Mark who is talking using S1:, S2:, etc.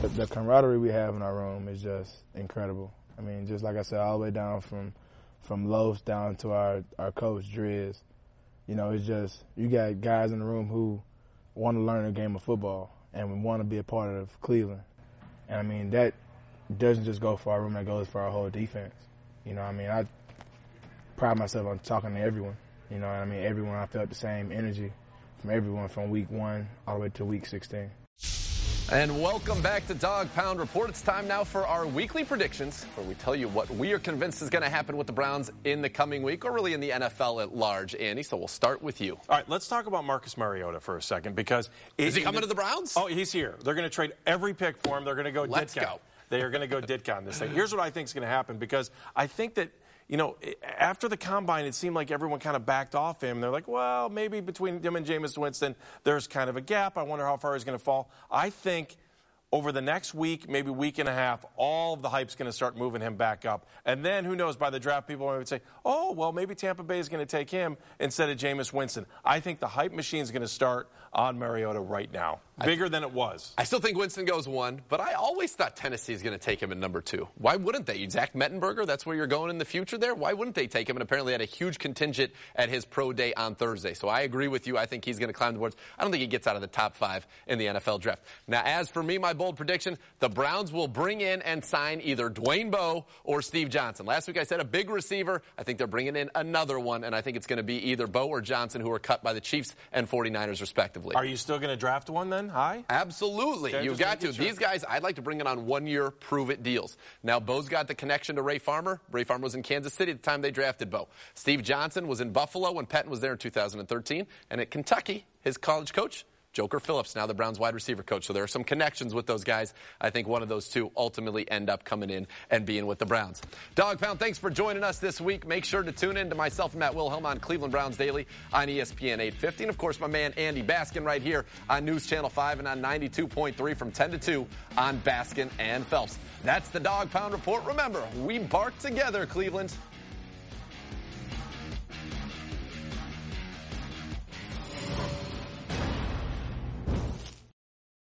S1: The camaraderie we have in our room is just incredible. I mean, just like I said, all the way down from Los down to our coach, Driz. You know, it's just, you got guys in the room who want to learn a game of football and want to be a part of Cleveland. And, I mean, that doesn't just go for our room, that goes for our whole defense. You know, I mean, I pride myself on talking to everyone. You know what I mean? Everyone, I felt the same energy from everyone from week 1 all the way to week 16.
S2: And welcome back to Dog Pound Report. It's time now for our weekly predictions, where we tell you what we are convinced is going to happen with the Browns in the coming week, or really in the NFL at large, Andy. So we'll start with you.
S3: All right, let's talk about Marcus Mariota for a second, because
S2: is he coming to the Browns?
S3: Oh, he's here. They're going to trade every pick for him. They're going to go
S2: Let's
S3: Ditka.
S2: go.
S3: They are going to go Ditka on this thing. Here's what I think is going to happen, because I think that, you know, after the combine, it seemed like everyone kind of backed off him. They're like, well, maybe between him and Jameis Winston, there's kind of a gap. I wonder how far he's going to fall. I think over the next week, maybe week and a half, all of the hype's going to start moving him back up. And then, who knows, by the draft, people would say, oh, well, maybe Tampa Bay is going to take him instead of Jameis Winston. I think the hype machine is going to start on Mariota right now, bigger than it was.
S2: I still think Winston goes 1, but I always thought Tennessee is going to take him in number 2. Why wouldn't they? Zach Mettenberger, that's where you're going in the future there? Why wouldn't they take him? And apparently had a huge contingent at his pro day on Thursday. So I agree with you. I think he's going to climb the boards. I don't think he gets out of the top 5 in the NFL draft. Now, as for me, my bold prediction, the Browns will bring in and sign either Dwayne Bowe or Steve Johnson. Last week I said a big receiver. I think they're bringing in another one, and I think it's going to be either Bowe or Johnson, who are cut by the Chiefs and 49ers respectively.
S3: Are you still going to draft one then? High?
S2: Absolutely. You've got to. These guys, I'd like to bring in on 1-year prove-it deals. Now, Bowe's got the connection to Ray Farmer. Ray Farmer was in Kansas City at the time they drafted Bowe. Steve Johnson was in Buffalo when Pettin was there in 2013. And at Kentucky, his college coach, Joker Phillips, now the Browns wide receiver coach. So there are some connections with those guys. I think one of those two ultimately end up coming in and being with the Browns. Dog Pound, thanks for joining us this week. Make sure to tune in to myself and Matt Wilhelm on Cleveland Browns Daily on ESPN 850. And, of course, my man Andy Baskin right here on News Channel 5 and on 92.3 from 10 to 2 on Baskin and Phelps. That's the Dog Pound Report. Remember, we bark together, Cleveland.